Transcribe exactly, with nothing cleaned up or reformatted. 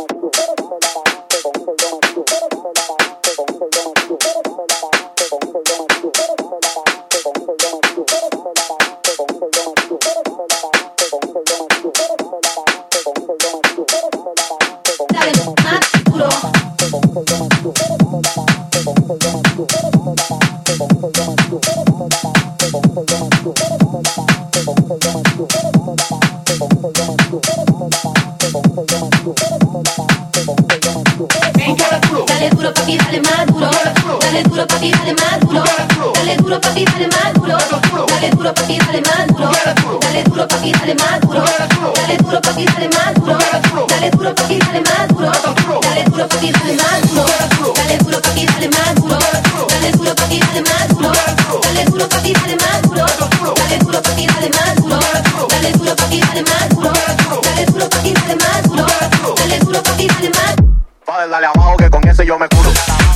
Dale duro papi, dale más duro. Dale duro papi, dale más duro. Dale duro papi, dale más duro. Dale duro papi, dale más duro. Dale duro papi, dale más duro. Dale duro papi, dale más duro. Dale duro papi, dale más duro. Dale duro papi, dale más duro. Dale duro papi, dale más duro. Dale duro papi, dale más duro. Dale duro papi, dale más duro. Dale duro papi, dale más duro. Dale duro papi, dale más duro. Dale duro papi, dale más duro. Dale duro papi, dale más duro. Padre, dale abajo que con ese yo me curo.